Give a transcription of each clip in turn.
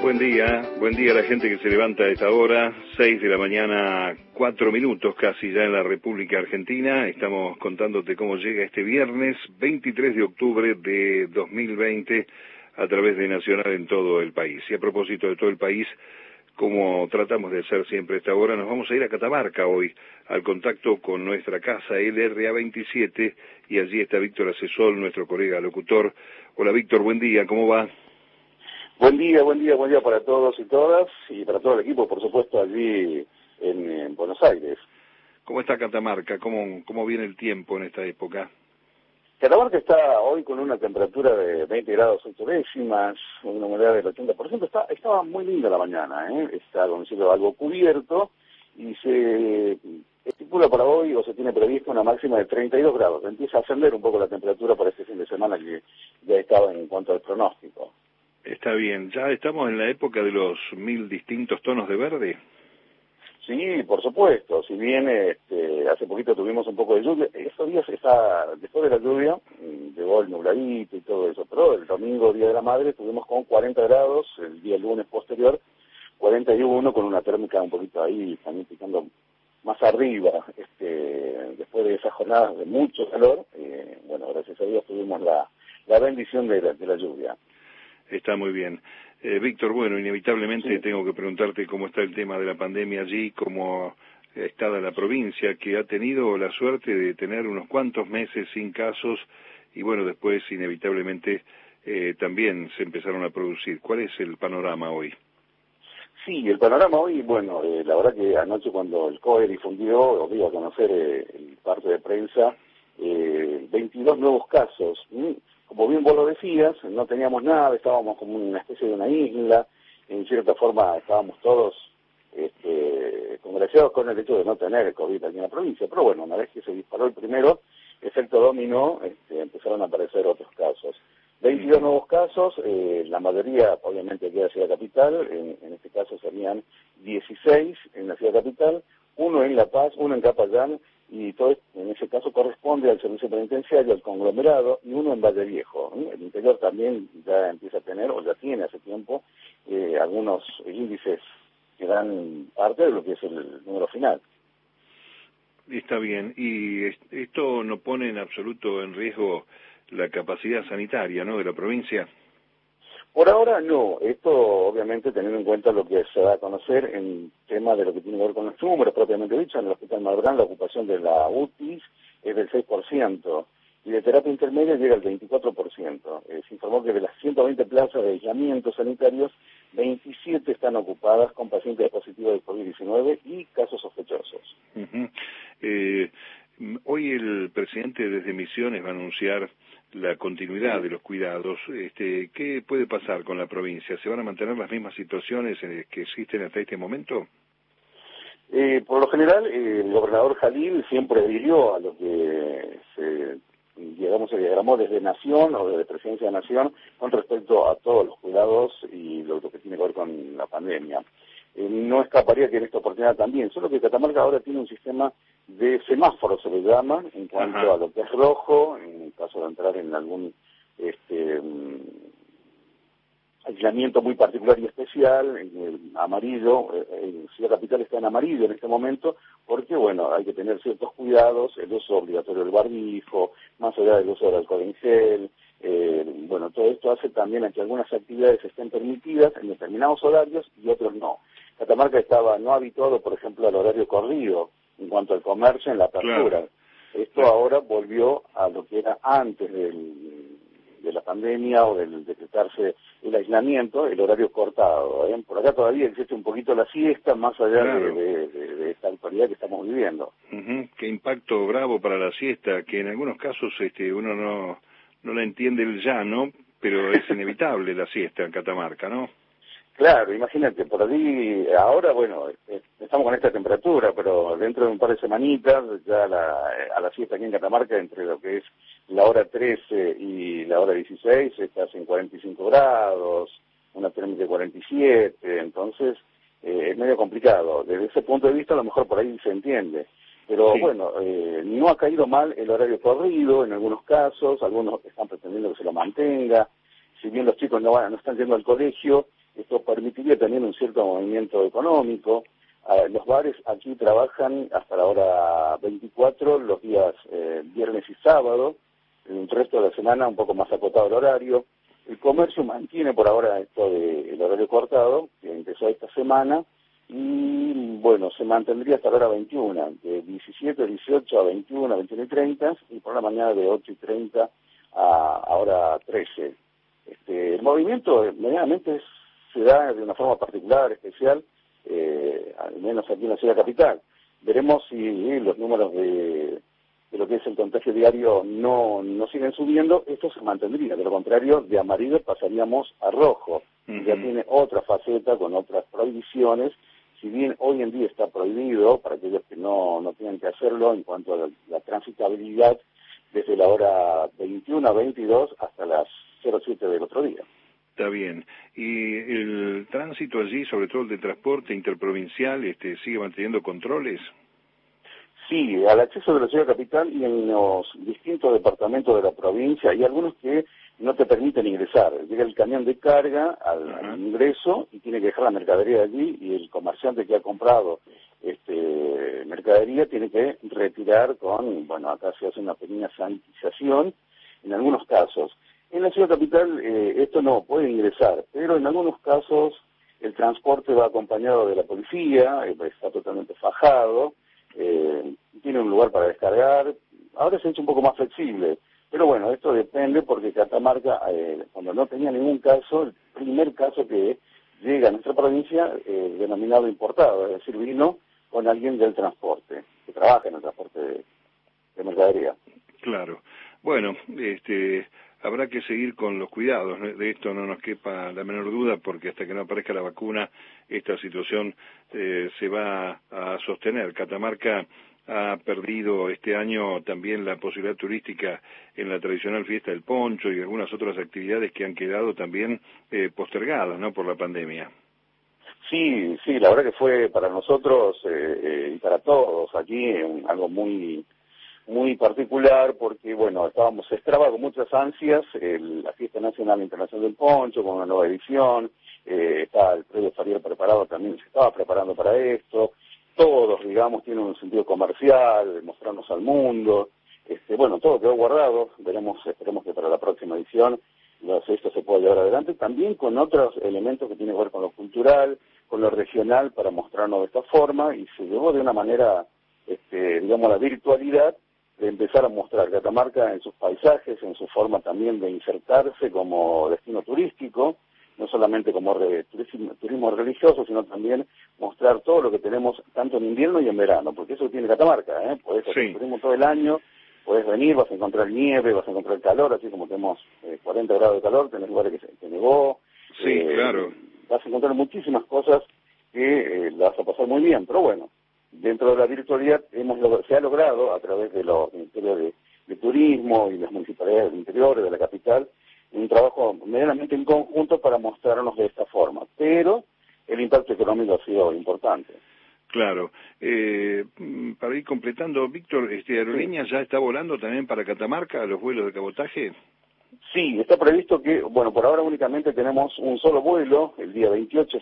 Buen día a la gente que se levanta a esta hora, 6 de la mañana, 4 minutos casi ya en la República Argentina. Estamos contándote cómo llega este viernes 23 de octubre de 2020 a través de Nacional en todo el país. Y a propósito de todo el país, como tratamos de hacer siempre a esta hora, nos vamos a ir a Catamarca hoy, al contacto con nuestra casa LRA 27, y allí está Víctor Asesol, nuestro colega locutor. Hola Víctor, buen día, ¿cómo va? Buen día para todos y todas, y para todo el equipo, por supuesto, allí en Buenos Aires. ¿Cómo está Catamarca? ¿Cómo viene el tiempo en esta época? Catamarca está hoy con una temperatura de 20 grados 8 décimas, una humedad del 80%. Estaba muy linda la mañana, está con el cielo algo cubierto, y se estipula para hoy, o se tiene previsto, una máxima de 32 grados. Empieza a ascender un poco la temperatura para este fin de semana, que ya estaba en cuanto al pronóstico. Está bien, ¿ya estamos en la época de los 1000 distintos tonos de verde? Sí, por supuesto. Si bien hace poquito tuvimos un poco de lluvia, estos días después de la lluvia, llegó el nubladito y todo eso, pero el domingo, Día de la Madre, estuvimos con 40 grados, el día lunes posterior, 41, con una térmica un poquito ahí, también picando más arriba, después de esas jornadas de mucho calor, bueno, gracias a Dios tuvimos la bendición de la lluvia. Está muy bien. Víctor, bueno, inevitablemente Sí. tengo que preguntarte cómo está el tema de la pandemia allí, cómo está la provincia, que ha tenido la suerte de tener unos cuantos meses sin casos, y bueno, después inevitablemente también se empezaron a producir. ¿Cuál es el panorama hoy? Sí, el panorama hoy, bueno, la verdad que anoche cuando el COE difundió, o dio a conocer el parte de prensa, 22 nuevos casos. Como bien vos lo decías, no teníamos nada, estábamos como una especie de una isla, en cierta forma estábamos todos congraciados con el hecho de no tener el COVID aquí en la provincia, pero bueno, una vez que se disparó el primero, efecto dominó, empezaron a aparecer otros casos. 22 nuevos casos, la mayoría obviamente aquí en la ciudad capital, en este caso serían 16 en la ciudad capital, uno en La Paz, uno en Capayán, y todo en ese caso corresponde al servicio penitenciario, al conglomerado, y uno en Valle Viejo. El interior también ya empieza a tener, o ya tiene hace tiempo, algunos índices que dan parte de lo que es el número final. Está bien, y esto no pone en absoluto en riesgo la capacidad sanitaria, ¿no?, de la provincia. Por ahora no, esto obviamente teniendo en cuenta lo que se va a conocer en tema de lo que tiene que ver con los números propiamente dicho. En el Hospital Malbrán la ocupación de la UTI es del 6% y de terapia intermedia llega al 24%. Se informó que de las 120 plazas de aislamiento sanitarios, 27 están ocupadas con pacientes positivos de COVID-19 y casos sospechosos. Hoy el presidente desde Misiones va a anunciar la continuidad de los cuidados. ¿Qué puede pasar con la provincia? ¿Se van a mantener las mismas situaciones que existen hasta este momento? Por lo general, el gobernador Jalil siempre adhirió a lo que se diagramó desde Nación o desde Presidencia de Nación con respecto a todos los cuidados y lo que tiene que ver con la pandemia. No escaparía que en esta oportunidad también, solo que Catamarca ahora tiene un sistema de semáforo, se le llama, en cuanto a lo que es rojo, en caso de entrar en algún aislamiento muy particular y especial, en el amarillo. Ciudad Capital está en amarillo en este momento, porque bueno, hay que tener ciertos cuidados, el uso obligatorio del barbijo, más allá del uso del alcohol en gel. Bueno, todo esto hace también a que algunas actividades estén permitidas en determinados horarios y otros no. Catamarca estaba no habituado, por ejemplo, al horario corrido en cuanto al comercio en la apertura. Claro. Esto ahora volvió a lo que era antes de la pandemia o del decretarse el aislamiento, el horario cortado. Por acá todavía existe un poquito la siesta, más allá de esta actualidad que estamos viviendo. Qué impacto bravo para la siesta, que en algunos casos uno no la entiende el ya, ¿no? Pero es inevitable la siesta en Catamarca, ¿no? Claro, imagínate, por allí, ahora, bueno, estamos con esta temperatura, pero dentro de un par de semanitas, ya a la siesta aquí en Catamarca, entre lo que es la hora 13 y la hora 16, estás en 45 grados, una térmica de 47, entonces es medio complicado. Desde ese punto de vista, a lo mejor por ahí se entiende. Pero sí. Bueno, no ha caído mal el horario corrido en algunos casos, algunos están pretendiendo que se lo mantenga. Si bien los chicos no están yendo al colegio, Esto permitiría también un cierto movimiento económico. Los bares aquí trabajan hasta la hora 24, los días viernes y sábado, el resto de la semana un poco más acotado el horario. El comercio mantiene por ahora esto del horario cortado, que empezó esta semana, y bueno, se mantendría hasta la hora 21, de 17, 18 a 21, 21:30, y por la mañana de 8:30 a hora 13. El movimiento medianamente se da de una forma particular, especial, al menos aquí en la ciudad capital. Veremos si los números de lo que es el contagio diario no siguen subiendo. Esto se mantendría, de lo contrario, de amarillo pasaríamos a rojo. Ya tiene otra faceta con otras prohibiciones. Si bien hoy en día está prohibido para aquellos que no tienen que hacerlo en cuanto a la transitabilidad desde la hora 21 a 22 hasta las 07 del otro día. Está bien. ¿Y el tránsito allí, sobre todo el de transporte interprovincial, sigue manteniendo controles? Sí, al acceso de la ciudad capital y en los distintos departamentos de la provincia hay algunos que no te permiten ingresar. Llega el camión de carga al ingreso y tiene que dejar la mercadería allí, y el comerciante que ha comprado mercadería tiene que retirar acá se hace una pequeña sanitización en algunos casos. En la ciudad capital esto no puede ingresar, pero en algunos casos el transporte va acompañado de la policía, está totalmente fajado, tiene un lugar para descargar. Ahora se ha hecho un poco más flexible, pero bueno, esto depende porque Catamarca, cuando no tenía ningún caso, el primer caso que llega a nuestra provincia, denominado importado, es decir, vino con alguien del transporte, que trabaja en el transporte de mercadería. Claro. Bueno, habrá que seguir con los cuidados, ¿no? De esto no nos quepa la menor duda, porque hasta que no aparezca la vacuna, esta situación se va a sostener. Catamarca ha perdido este año también la posibilidad turística en la tradicional fiesta del poncho y algunas otras actividades que han quedado también postergadas, ¿no?, por la pandemia. Sí, la verdad que fue para nosotros y para todos aquí algo muy particular, porque bueno, se esperaba con muchas ansias la Fiesta Nacional e Internacional del Poncho con una nueva edición. Está el predio ferial preparado, también se estaba preparando para esto. Todos, digamos, tienen un sentido comercial, de mostrarnos al mundo. Todo quedó guardado. Esperemos que para la próxima edición esto se pueda llevar adelante, también con otros elementos que tienen que ver con lo cultural, con lo regional, para mostrarnos de esta forma, y se llevó de una manera, la virtualidad, de empezar a mostrar Catamarca en sus paisajes, en su forma también de insertarse como destino turístico, no solamente como turismo religioso, sino también mostrar todo lo que tenemos tanto en invierno y en verano, porque eso tiene Catamarca, podés hacer turismo todo el año, podés venir, vas a encontrar nieve, vas a encontrar calor, así como tenemos 40 grados de calor, tenés lugares que nevó. Sí, claro. Vas a encontrar muchísimas cosas que las vas a pasar muy bien, pero bueno, dentro de la virtualidad se ha logrado, a través de los ministerios de turismo y las municipalidades del interior, de la capital, un trabajo medianamente en conjunto para mostrarnos de esta forma, pero el impacto económico ha sido importante. Claro. Para ir completando, Víctor, ¿Aerolíneas ya está volando también para Catamarca los vuelos de cabotaje? Sí, está previsto que, por ahora únicamente tenemos un solo vuelo. El día 28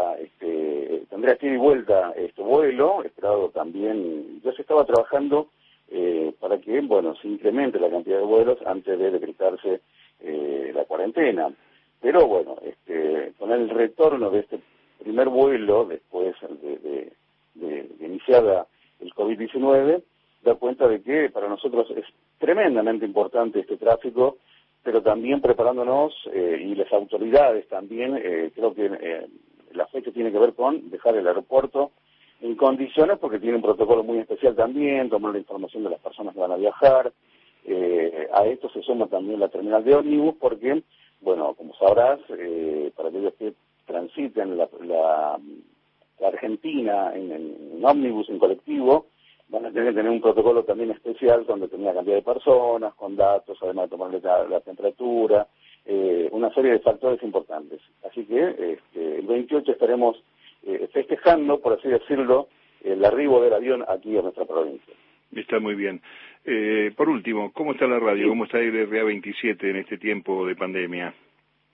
tendrá que ir y vuelta este vuelo, esperado también. Ya se estaba trabajando para que, se incremente la cantidad de vuelos antes de decretarse la cuarentena. Pero con el retorno de este primer vuelo, después de iniciada el COVID-19, da cuenta de que para nosotros es tremendamente importante este tráfico, pero también preparándonos, y las autoridades también, creo que la fecha tiene que ver con dejar el aeropuerto en condiciones, porque tiene un protocolo muy especial también, tomar la información de las personas que van a viajar. A esto se suma también la terminal de ómnibus, porque, como sabrás, para aquellos que transiten la Argentina en ómnibus, en colectivo, van a tener que tener un protocolo también especial con determinada cantidad de personas, con datos, además de tomarle la temperatura, una serie de factores importantes. Así que el 28 estaremos festejando, por así decirlo, el arribo del avión aquí a nuestra provincia. Está muy bien. Por último, ¿cómo está la radio? ¿Cómo está el RA 27 en este tiempo de pandemia?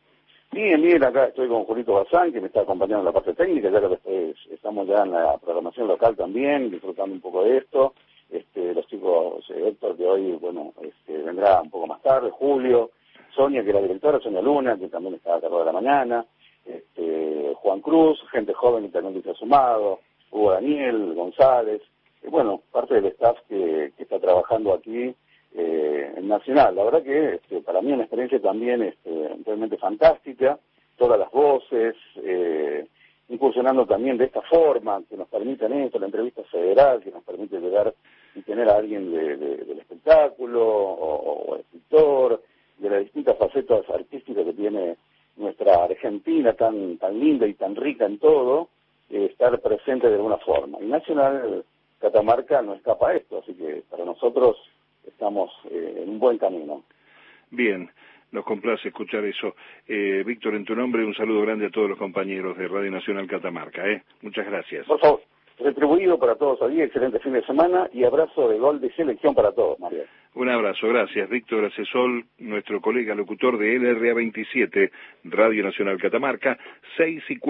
Bien, bien, acá estoy con Julito Bazán, que me está acompañando en la parte técnica, ya que después estamos ya en la programación local también, disfrutando un poco de esto. Los chicos, Héctor, que hoy, bueno, vendrá un poco más tarde, Julio, Sonia, que es la directora, Sonia Luna, que también está a cargo de la mañana, Juan Cruz, gente joven que también se ha sumado, Hugo Daniel, González, bueno, parte del staff que está trabajando aquí en Nacional. La verdad que para mí es una experiencia también realmente fantástica, todas las voces, incursionando también de esta forma, que nos permiten esto, la entrevista federal, que nos permite llegar y tener a alguien del espectáculo, o escritor, de las distintas facetas artísticas que tiene nuestra Argentina, tan linda y tan rica en todo, estar presente de alguna forma. Y Nacional Catamarca no escapa a esto, así que para nosotros estamos en un buen camino. Bien, nos complace escuchar eso. Víctor, en tu nombre, un saludo grande a todos los compañeros de Radio Nacional Catamarca. Muchas gracias. Por favor, retribuido para todos allí, excelente fin de semana y abrazo de gol de selección para todos, María. Un abrazo, gracias. Víctor Acesol, nuestro colega locutor de LRA 27, Radio Nacional Catamarca, 6:04.